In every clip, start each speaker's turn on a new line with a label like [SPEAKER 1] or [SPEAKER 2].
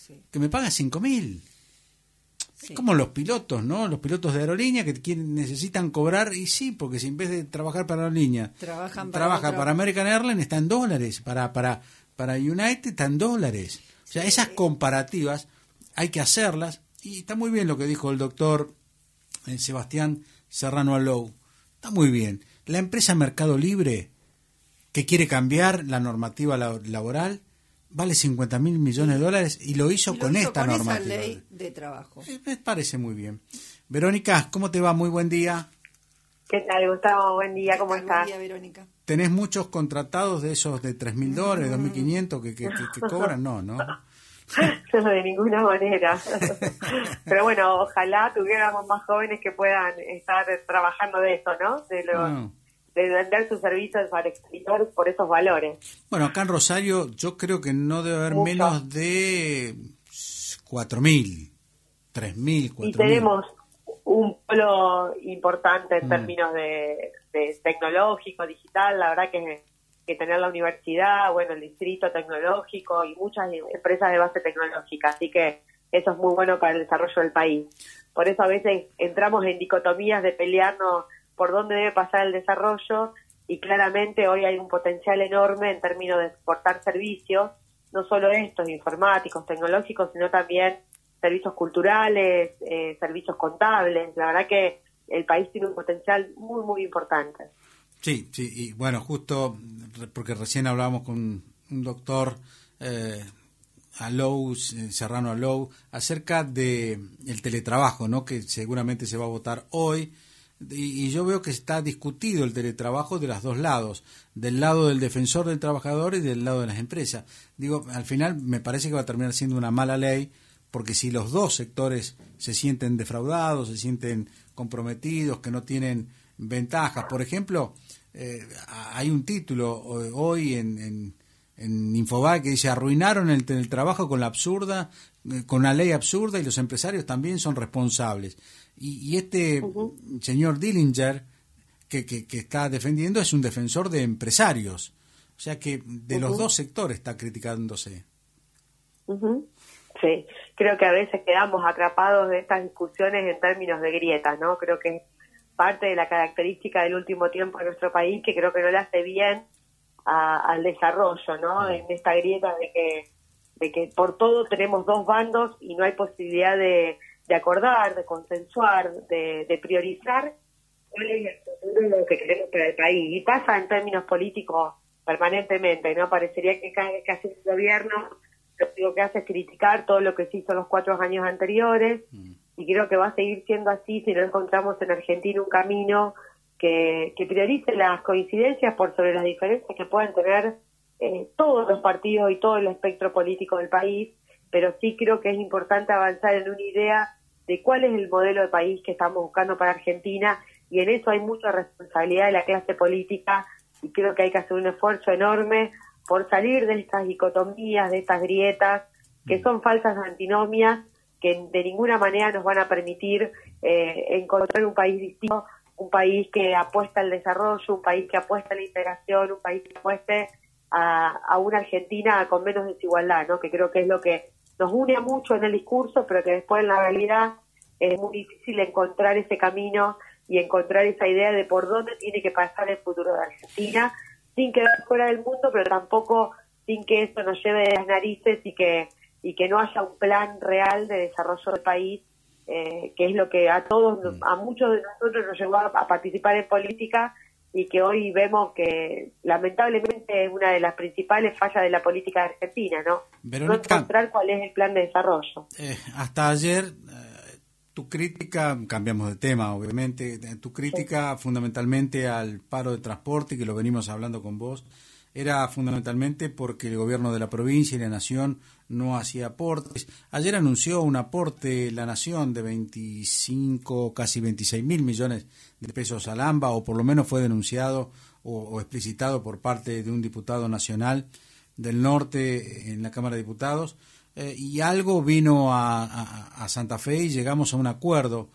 [SPEAKER 1] que me pagan 5.000.
[SPEAKER 2] Sí.
[SPEAKER 1] Es como los pilotos, ¿no? Los pilotos de aerolínea que necesitan cobrar, y sí, porque si en vez de trabajar para aerolínea, trabaja para American Airlines, está en dólares, para United está en dólares. O sea, esas comparativas hay que hacerlas, y está muy bien lo que dijo el doctor Sebastián Serrano Alou. Está muy bien. La empresa Mercado Libre, que quiere cambiar la normativa laboral, vale 50.000 millones de dólares, y lo hizo con esta normativa.
[SPEAKER 2] Esa ley de trabajo.
[SPEAKER 1] Me parece muy bien. Verónica, ¿cómo te va? Muy buen día.
[SPEAKER 3] ¿Qué tal, Gustavo? Buen día, ¿cómo estás?
[SPEAKER 2] Buen día, Verónica.
[SPEAKER 1] ¿Tenés muchos contratados de esos de $3.000, $2.500 que cobran? No.
[SPEAKER 3] No, de ninguna manera. Pero bueno, ojalá tuviéramos más jóvenes que puedan estar trabajando de eso, ¿no? De vender sus servicios al exterior por esos valores.
[SPEAKER 1] Bueno, acá en Rosario yo creo que no debe haber menos de 4.000, 3.000, 4.000.
[SPEAKER 3] Y tenemos un polo importante en términos de tecnológico, digital. La verdad que tener la universidad, bueno, el distrito tecnológico y muchas empresas de base tecnológica. Así que eso es muy bueno para el desarrollo del país. Por eso a veces entramos en dicotomías de pelearnos por dónde debe pasar el desarrollo, y claramente hoy hay un potencial enorme en términos de exportar servicios, no solo estos informáticos, tecnológicos, sino también servicios culturales, servicios contables. La verdad que el país tiene un potencial muy, muy importante.
[SPEAKER 1] Sí, y bueno, justo porque recién hablábamos con un doctor Alou, Serrano Alou, acerca de el teletrabajo, ¿no? Que seguramente se va a votar hoy. Y yo veo que está discutido el teletrabajo de los dos lados, del lado del defensor del trabajador y del lado de las empresas. Digo, al final me parece que va a terminar siendo una mala ley, porque si los dos sectores se sienten defraudados, se sienten comprometidos, que no tienen ventajas. Por ejemplo, hay un título hoy en Infobae que dice: arruinaron el teletrabajo con la ley absurda, y los empresarios también son responsables. Y este señor Dillinger que está defendiendo es un defensor de empresarios, o sea que de los dos sectores está criticándose.
[SPEAKER 3] Sí, creo que a veces quedamos atrapados de estas discusiones en términos de grietas, ¿no? Creo que es parte de la característica del último tiempo de nuestro país, que creo que no le hace bien al desarrollo, ¿no? En esta grieta de que por todo tenemos dos bandos y no hay posibilidad de acordar, de consensuar, de priorizar cuál es el futuro que queremos para el país. Y pasa en términos políticos permanentemente, ¿no? Parecería que cada vez que hace un gobierno, lo único que hace es criticar todo lo que se hizo los 4 años anteriores, y creo que va a seguir siendo así si no encontramos en Argentina un camino que priorice las coincidencias por sobre las diferencias que pueden tener todos los partidos y todo el espectro político del país. Pero sí creo que es importante avanzar en una idea de cuál es el modelo de país que estamos buscando para Argentina, y en eso hay mucha responsabilidad de la clase política, y creo que hay que hacer un esfuerzo enorme por salir de estas dicotomías, de estas grietas, que son falsas antinomias, que de ninguna manera nos van a permitir encontrar un país distinto, un país que apuesta al desarrollo, un país que apuesta a la integración, un país que apueste a una Argentina con menos desigualdad, ¿no? Que creo que es lo que nos une mucho en el discurso, pero que después en la realidad es muy difícil encontrar ese camino y encontrar esa idea de por dónde tiene que pasar el futuro de Argentina, sin quedar fuera del mundo, pero tampoco sin que eso nos lleve de las narices y que no haya un plan real de desarrollo del país, que es lo que a muchos de nosotros nos llevó a participar en política, y que hoy vemos que lamentablemente es una de las principales fallas de la política de Argentina, ¿no?
[SPEAKER 1] Verónica,
[SPEAKER 3] no encontrar cuál es el plan de desarrollo.
[SPEAKER 1] Hasta ayer, tu crítica, cambiamos de tema obviamente, tu crítica fundamentalmente al paro de transporte, que lo venimos hablando con vos, era fundamentalmente porque el gobierno de la provincia y la nación no hacía aportes. Ayer anunció un aporte la nación de 25, casi 26.000 millones de pesos al AMBA, o por lo menos fue denunciado o explicitado por parte de un diputado nacional del norte en la Cámara de Diputados, y algo vino a Santa Fe, y llegamos a un acuerdo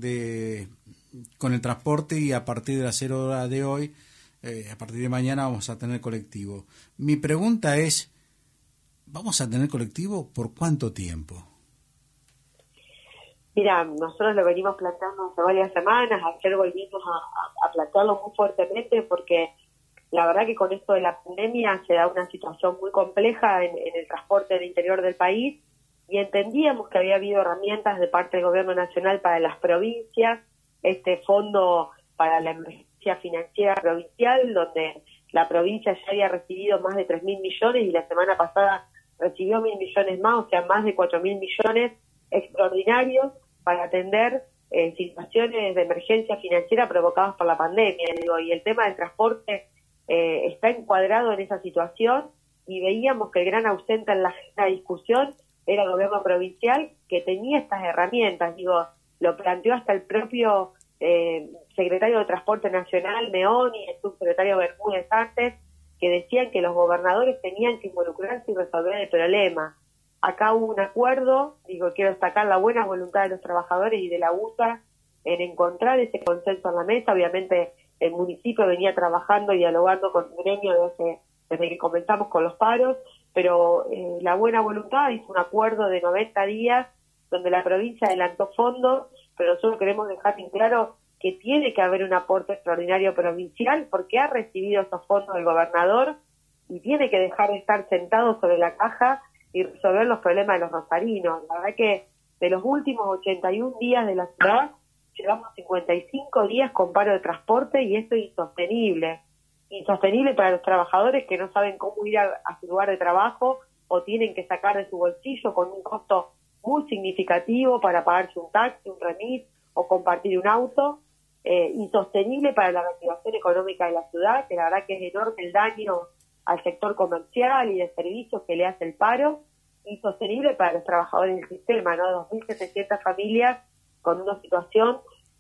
[SPEAKER 1] con el transporte, y a partir de las 0 horas de hoy, a partir de mañana vamos a tener colectivo. Mi pregunta es, ¿Vamos a tener colectivo por cuánto tiempo?
[SPEAKER 3] Mira, nosotros lo venimos planteando hace varias semanas, ayer volvimos a plantearlo muy fuertemente porque la verdad que con esto de la pandemia se da una situación muy compleja en el transporte del interior del país y entendíamos que había habido herramientas de parte del Gobierno Nacional para las provincias, este fondo para la emergencia financiera provincial, donde la provincia ya había recibido más de 3.000 millones y la semana pasada recibió 1.000 millones más, o sea, más de 4.000 millones extraordinarios para atender situaciones de emergencia financiera provocadas por la pandemia. Digo, y el tema del transporte está encuadrado en esa situación y veíamos que el gran ausente en la discusión era el gobierno provincial que tenía estas herramientas. Digo, lo planteó hasta el propio secretario de Transporte Nacional, Meón, y el subsecretario Bermúdez antes, que decían que los gobernadores tenían que involucrarse y resolver el problema. Acá hubo un acuerdo, digo, quiero destacar la buena voluntad de los trabajadores y de la UTA en encontrar ese consenso en la mesa. Obviamente el municipio venía trabajando y dialogando con el gremio desde que comenzamos con los paros, pero la buena voluntad hizo un acuerdo de 90 días donde la provincia adelantó fondos, pero nosotros queremos dejar en claro que tiene que haber un aporte extraordinario provincial porque ha recibido esos fondos del gobernador y tiene que dejar de estar sentado sobre la caja y resolver los problemas de los rosarinos. La verdad que de los últimos 81 días de la ciudad, llevamos 55 días con paro de transporte y esto es insostenible. Insostenible para los trabajadores que no saben cómo ir a su lugar de trabajo o tienen que sacar de su bolsillo con un costo muy significativo para pagarse un taxi, un remis o compartir un auto. Insostenible para la reactivación económica de la ciudad, que la verdad que es enorme el daño al sector comercial y de servicios que le hace el paro. Insostenible para los trabajadores del sistema, ¿no? 2.700 familias con una situación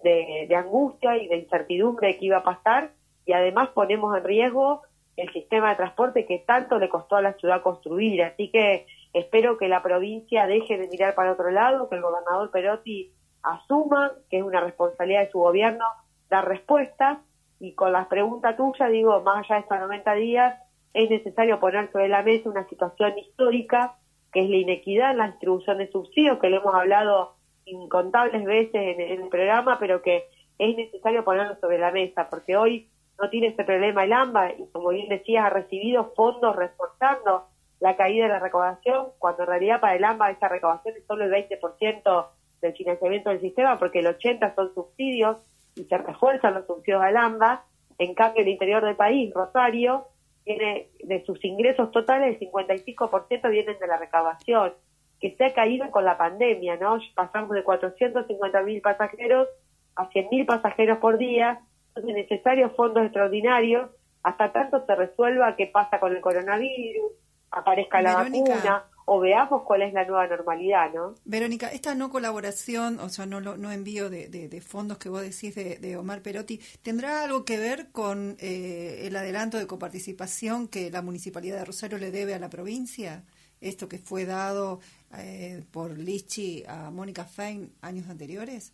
[SPEAKER 3] de angustia y de incertidumbre de qué iba a pasar, y además ponemos en riesgo el sistema de transporte que tanto le costó a la ciudad construir. Así que espero que la provincia deje de mirar para otro lado, que el gobernador Perotti asuma que es una responsabilidad de su gobierno dar respuestas, y con las preguntas tuyas, digo, más allá de estos 90 días, es necesario poner sobre la mesa una situación histórica, que es la inequidad en la distribución de subsidios, que lo hemos hablado incontables veces en el programa, pero que es necesario ponerlo sobre la mesa, porque hoy no tiene ese problema el AMBA, y como bien decías, ha recibido fondos reforzando la caída de la recaudación, cuando en realidad para el AMBA esa recaudación es solo el 20% del financiamiento del sistema, porque el 80% son subsidios y se refuerzan los subsidios al AMBA. En cambio, el interior del país, Rosario, tiene de sus ingresos totales, el 55% vienen de la recaudación, que se ha caído con la pandemia, ¿no? Pasamos de 450.000 pasajeros a 100.000 pasajeros por día. Entonces, necesarios fondos extraordinarios hasta tanto se resuelva qué pasa con el coronavirus, aparezca la vacuna o veamos cuál es la nueva normalidad, ¿no?
[SPEAKER 2] Verónica, esta no colaboración, o sea, no envío de fondos que vos decís de Omar Perotti, ¿tendrá algo que ver con el adelanto de coparticipación que la Municipalidad de Rosario le debe a la provincia? Esto que fue dado por Lichi a Mónica Fein años anteriores.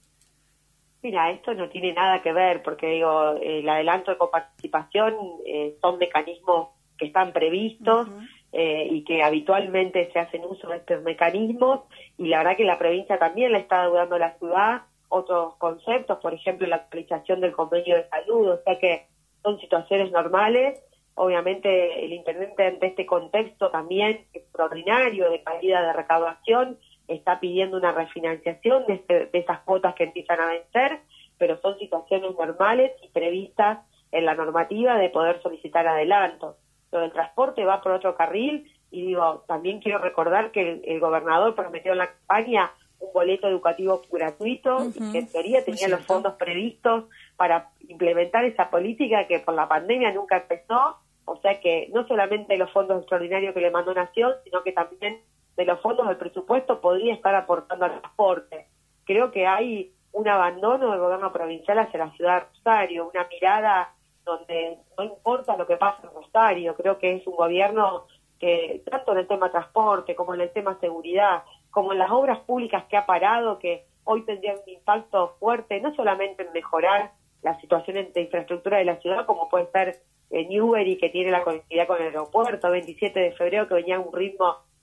[SPEAKER 3] Mira, esto no tiene nada que ver, porque digo, el adelanto de coparticipación son mecanismos que están previstos.
[SPEAKER 2] Uh-huh.
[SPEAKER 3] Y que habitualmente se hacen uso de estos mecanismos, y la verdad que la provincia también le está dando a la ciudad otros conceptos, por ejemplo la actualización del convenio de salud, o sea que son situaciones normales. Obviamente el intendente ante este contexto también extraordinario de caída de recaudación está pidiendo una refinanciación de esas cuotas que empiezan a vencer, pero son situaciones normales y previstas en la normativa de poder solicitar adelantos. Lo del transporte va por otro carril, y digo, también quiero recordar que el gobernador prometió en la campaña un boleto educativo gratuito, uh-huh, y que en teoría tenía los fondos previstos para implementar esa política que por la pandemia nunca empezó. O sea que no solamente los fondos extraordinarios que le mandó Nación, sino que también de los fondos del presupuesto podría estar aportando al transporte. Creo que hay un abandono del gobierno provincial hacia la ciudad de Rosario, una mirada donde no importa lo que pasa en Rosario. Creo que es un gobierno que, tanto en el tema transporte, como en el tema seguridad, como en las obras públicas que ha parado, que hoy tendrían un impacto fuerte, no solamente en mejorar la situación de infraestructura de la ciudad, como puede ser Newbery, que tiene la conectividad con el aeropuerto, 27 de febrero, que venía a un ritmo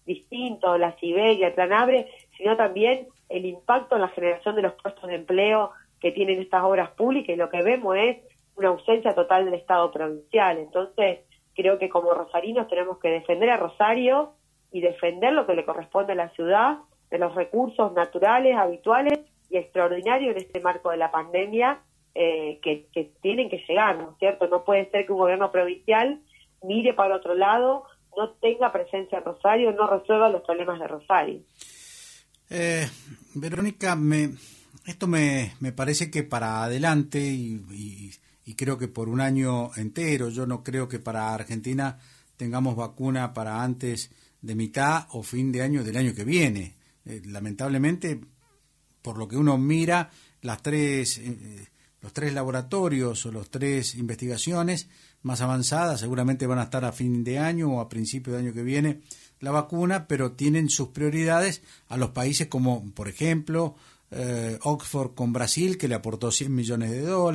[SPEAKER 3] distintos, la Siberia, el Plan Abre, sino también el impacto en la generación de los puestos de empleo que tienen estas obras públicas, y lo que vemos es una ausencia total del Estado provincial. Entonces, creo que como rosarinos tenemos que defender a Rosario y defender lo que le corresponde a la ciudad, de los recursos naturales, habituales y extraordinarios en este marco de la pandemia, que tienen que llegar, ¿no es cierto? No puede ser que un gobierno provincial mire para otro lado, no tenga presencia en Rosario, no resuelva los problemas de Rosario.
[SPEAKER 1] Verónica, esto me parece que para adelante y creo que por un año entero, yo no creo que para Argentina tengamos vacuna para antes de mitad o fin de año del año que viene. Lamentablemente, por lo que uno mira, los tres laboratorios o las 3 investigaciones más avanzadas seguramente van a estar a fin de año o a principio de año que viene la vacuna, pero tienen sus prioridades a los países como, por ejemplo, Oxford con Brasil, que le aportó $100 millones,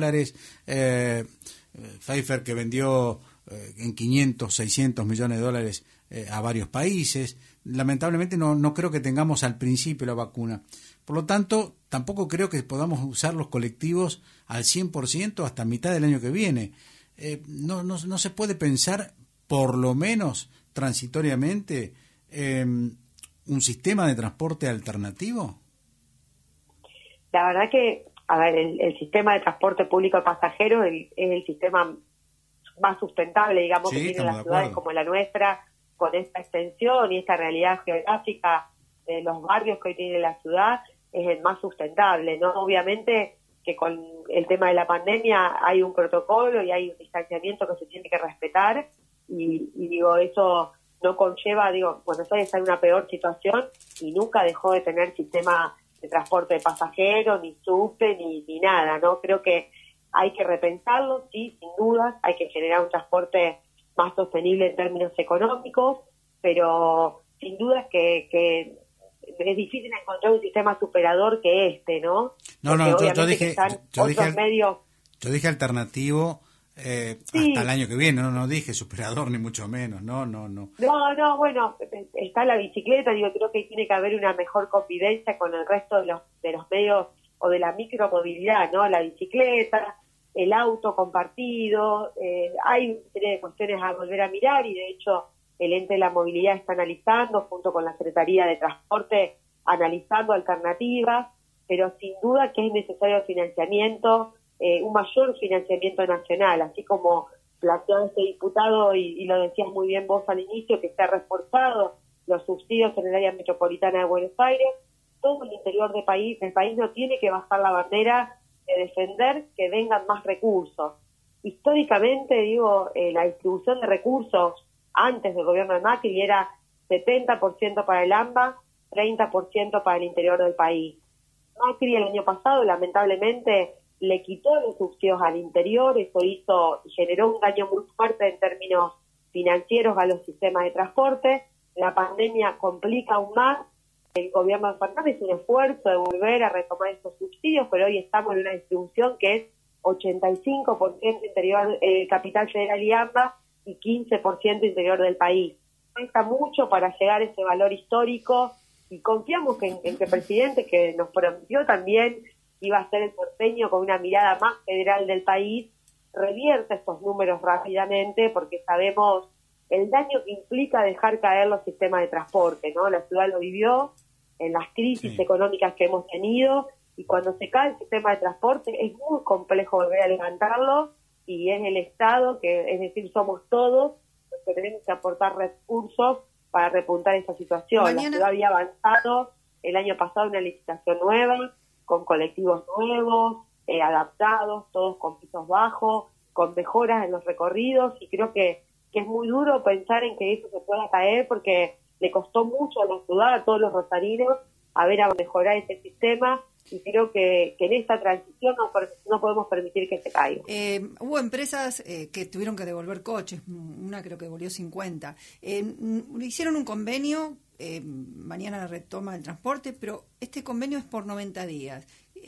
[SPEAKER 1] Pfizer, que vendió en 500, 600 millones de dólares a varios países. Lamentablemente no creo que tengamos al principio la vacuna. Por lo tanto, tampoco creo que podamos usar los colectivos al 100% hasta mitad del año que viene. No se puede pensar, por lo menos transitoriamente, un sistema de transporte alternativo.
[SPEAKER 3] La verdad que, a ver, el sistema de transporte público de pasajeros es el sistema más sustentable, digamos,
[SPEAKER 1] sí,
[SPEAKER 3] que tienen las ciudades como la nuestra, con esta extensión y esta realidad geográfica de los barrios que hoy tiene la ciudad, es el más sustentable, ¿no? Obviamente que con el tema de la pandemia hay un protocolo y hay un distanciamiento que se tiene que respetar y digo, eso no conlleva, Buenos Aires está en una peor situación y nunca dejó de tener sistema de transporte de pasajeros, ni subte, ni nada, ¿no? Creo que hay que repensarlo, sí, sin dudas, hay que generar un transporte más sostenible en términos económicos, pero sin dudas que es difícil encontrar un sistema superador que ¿no?
[SPEAKER 1] Yo dije alternativo
[SPEAKER 3] sí.
[SPEAKER 1] Hasta el año que viene, no dije superador ni mucho menos, no.
[SPEAKER 3] No, bueno, está la bicicleta, creo que tiene que haber una mejor convivencia con el resto de los medios o de la micromovilidad, ¿no? La bicicleta, el auto compartido, hay una serie de cuestiones a volver a mirar y de hecho el ente de la movilidad está analizando, junto con la Secretaría de Transporte, analizando alternativas, pero sin duda que es necesario financiamiento, un mayor financiamiento nacional, así como planteó este diputado, y lo decías muy bien vos al inicio, que se ha reforzado los subsidios en el área metropolitana de Buenos Aires. Todo el interior del país no tiene que bajar la bandera de defender que vengan más recursos. Históricamente, la distribución de recursos antes del gobierno de Macri era 70% para el AMBA, 30% para el interior del país. Macri el año pasado, lamentablemente, le quitó los subsidios al interior, eso generó un daño muy fuerte en términos financieros a los sistemas de transporte. La pandemia complica aún más. El gobierno de Fernández hizo un esfuerzo de volver a retomar estos subsidios, pero hoy estamos en una distribución que es 85% interior, Capital Federal y AMBA, y 15% interior del país. Falta mucho para llegar a ese valor histórico y confiamos en que el presidente, que nos prometió también iba a hacer el porteño con una mirada más federal del país, revierta estos números rápidamente, porque sabemos el daño que implica dejar caer los sistemas de transporte, ¿no? La ciudad lo vivió en las crisis económicas que hemos tenido, y cuando se cae el sistema de transporte es muy complejo volver a levantarlo, y es el Estado, es decir, somos todos los que tenemos que aportar recursos para repuntar esa situación. La ciudad había avanzado el año pasado en una licitación nueva, con colectivos nuevos, adaptados, todos con pisos bajos, con mejoras en los recorridos, y creo que es muy duro pensar en que eso se pueda caer, porque le costó mucho a la ciudad, a todos los rosarinos, a mejorar ese sistema, y creo que en esta transición no podemos permitir que se caiga.
[SPEAKER 2] Hubo empresas que tuvieron que devolver coches, una creo que devolvió 50. Hicieron un convenio, mañana retoma el transporte, pero este convenio es por 90 días.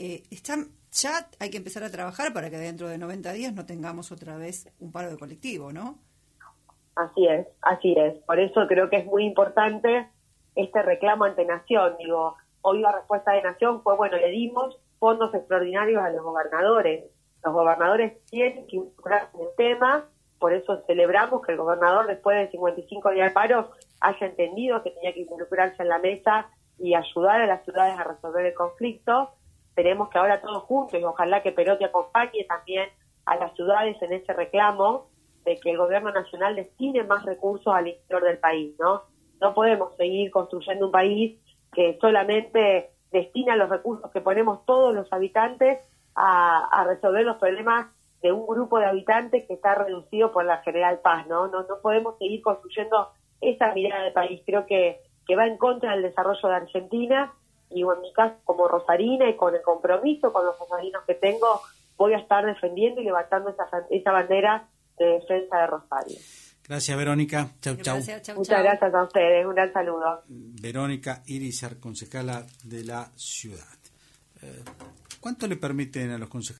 [SPEAKER 2] Ya hay que empezar a trabajar para que dentro de 90 días no tengamos otra vez un paro de colectivo, ¿no?
[SPEAKER 3] Así es. Por eso creo que es muy importante este reclamo ante Nación. Digo, hoy la respuesta de Nación fue, bueno, le dimos fondos extraordinarios a los gobernadores. Los gobernadores tienen que involucrarse en el tema, por eso celebramos que el gobernador, después de 55 días de paro, haya entendido que tenía que involucrarse en la mesa y ayudar a las ciudades a resolver el conflicto. Esperemos que ahora todos juntos, y ojalá que Perotti acompañe también a las ciudades en ese reclamo de que el gobierno nacional destine más recursos al interior del país, ¿no? No podemos seguir construyendo un país que solamente destina los recursos que ponemos todos los habitantes a resolver los problemas de un grupo de habitantes que está reducido por la General Paz, ¿no? No podemos seguir construyendo esa mirada de país. Creo que va en contra del desarrollo de Argentina, y en mi caso como rosarina y con el compromiso con los rosarinos que tengo, voy a estar defendiendo y levantando esa bandera de defensa de Rosario.
[SPEAKER 1] Gracias, Verónica. Chau, chau.
[SPEAKER 3] Muchas gracias a ustedes. Un gran saludo.
[SPEAKER 1] Verónica Irizar, concejala de la ciudad. ¿Cuánto le permiten a los concejales